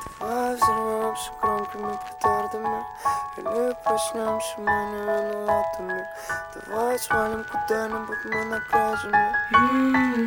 Давай взорвемся громкими петардами, или проснемся мы не виноватыми. Давай свалим куда-нибудь мы на край земли.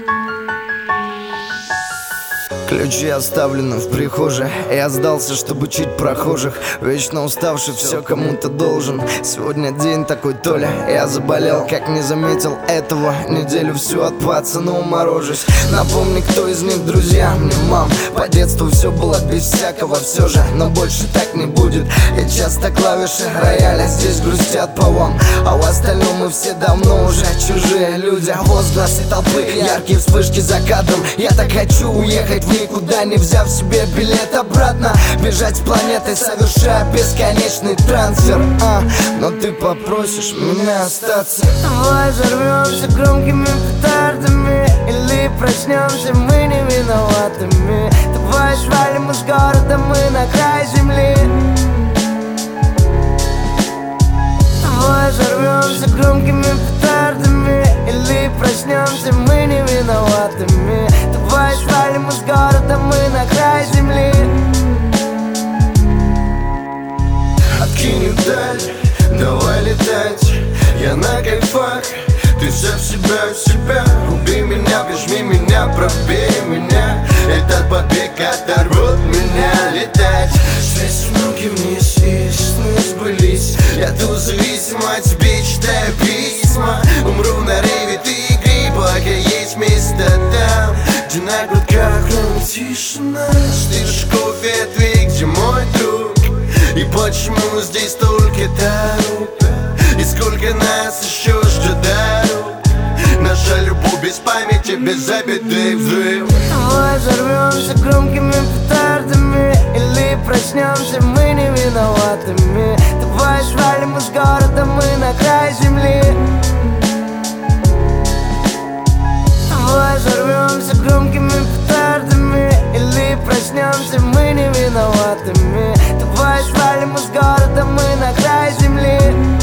Ключи оставлены в прихожей. Я сдался, чтобы учить прохожих. Вечно уставший, все кому-то должен. Сегодня день такой, Толя. Я заболел, как не заметил этого. Неделю всю от пацана уморожусь. Напомни, кто из них друзья. Мне мам, по детству все было без всякого. Все же, но больше так не будет. И часто клавиши рояля здесь грустят по вам. А в остальном мы все давно уже чужие люди. Возгласы толпы, яркие вспышки за кадром. Я так хочу уехать в никуда, не взяв себе билет обратно. Бежать с планеты, совершая бесконечный трансфер. Но ты попросишь меня остаться. Давай взорвемся громкими петардами, или проснемся мы не виноватыми. Давай свалим из города мы на край земли. Давай взорвемся громкими петардами, или проснемся мы не виноватыми. Давай свалим из города мы на край земли. Откинь даль, давай летать. Я на кайфах, ты вся в себя. Убей меня, прижми меня, пробей меня. Этот побег оторвет меня летать. Связь с многими сны сбылись. Я тут зависим от тебя, читаю письма. Умру на рейве, ты игри, пока есть место там, где на грудках тишина. Слышишь кофе, ответь, где мой друг? И почему здесь столько дорог? И сколько нас еще ждет дорог? Наша любовь без памяти, без обиды взрыв. Давай взорвемся громкими петардами, или проснемся мы не виноватыми. Давай свалим из города мы на край земли. Давай взорвемся громкими петардами, или проснемся мы не виноватыми. Давай свалим из города мы на край земли.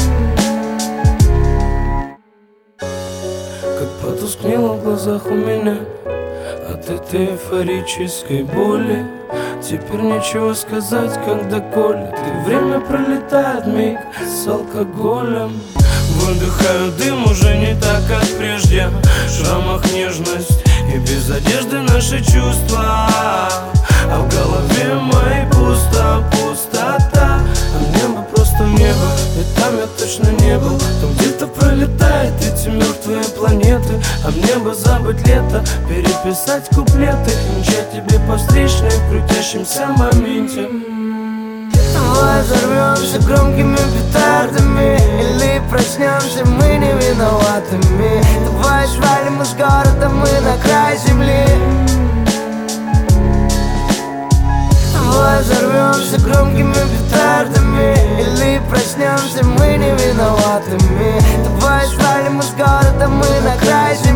Как потускнело в глазах у меня от этой эйфорической боли. Теперь нечего сказать, когда колет, и время пролетает миг с алкоголем. Выдыхаю дым уже не так, как прежде. В шрамах нежность и без одежды наши чувства. А в голове моей пустота. А небо просто небо, и там я точно не был. Там где-то пролетают эти мертвые планеты. А мне бы забыть лето, переписать куплеты, мчать тебе по встречной в крутящемся моменте. Давай взорвемся громкими петардами, или проснемся мы не виноватыми. Давай свалим из города мы на край земли. Давай взорвемся громкими петардами, или проснемся мы не виноватыми. Давай свалим из города мы на край земли.